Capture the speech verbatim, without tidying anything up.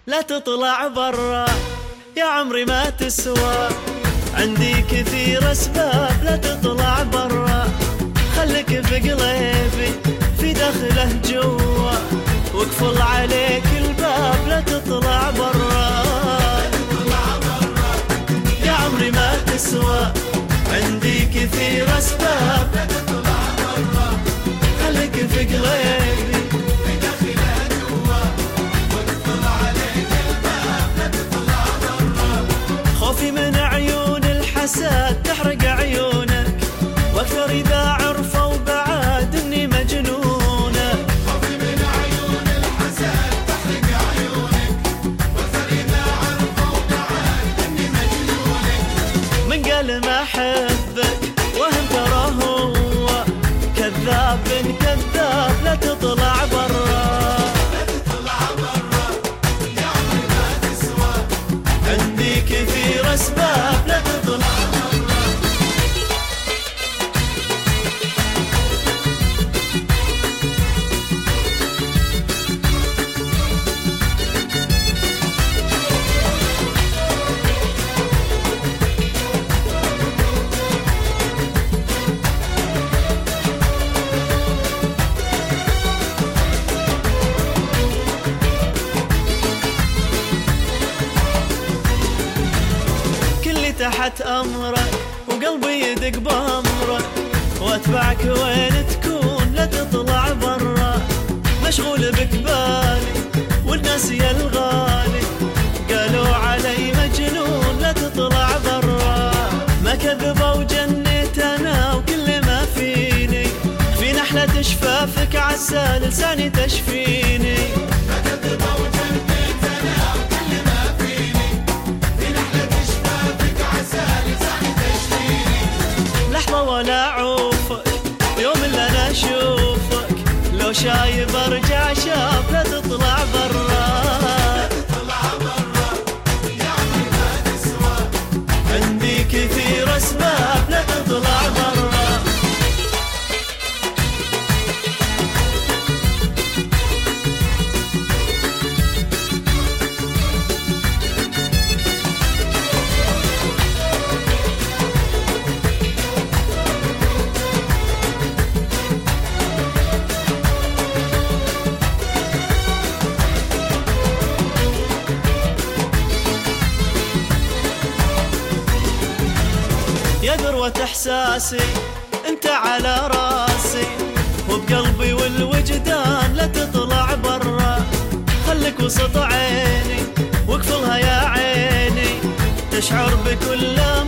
لا تطلع برا يا عمري ما تسوى. عندي كثير أسباب لا تطلع برا، خليك في قلبي في داخله جوا، واقفل عليك الباب لا تطلع برا. يا عمري ما تسوى، عندي كثير أسباب لا تطلع برا، خليك في قلبي في داخله جوا، واقفل عليك الباب لا تطلع برا. خوفي من عيون الحسد تحرق عيونك، واكثر إذا عرفوا بعد إني مجنونة. خوفي من عيون الحسد تحرق عيونك، واكثر إذا عرفوا بعد إني مجنونك. من قال ما أحبك وهم ترى هو كذاب كذاب لا تطلع برا. لا تطلع برا يا عمري ما تسوى، عندي كثير أسباب لا تطلع برا. تحت أمرك وقلبي يدق بأمرك، واتبعك وين تكون لا تطلع برا. مشغول بك بالي والناس يا الغالي، قالوا علي مجنون لا تطلع برا. ما كذبوا وجنيت أنا وكل ما فيني، في نحلة شفافك عسى لساني تشفيني. ما كذبوا وجنيت أنا وكل ما فيني، في نحلة شفافك عسى لساني تشفيني. لحظة ولا أعوفك يوم اللي أنا أشوفك، لو شايب أرجع شاب لا تطلع برا. لا تطلع برا يا عمري ما تسوى، عندي كثير أسباب لا تطلع برا. يا ذروة إحساسي أنت على راسي، وبقلبي والوجدان لا تطلع برا. خلك وسط عيني واقفلها يا عيني، تشعر بكل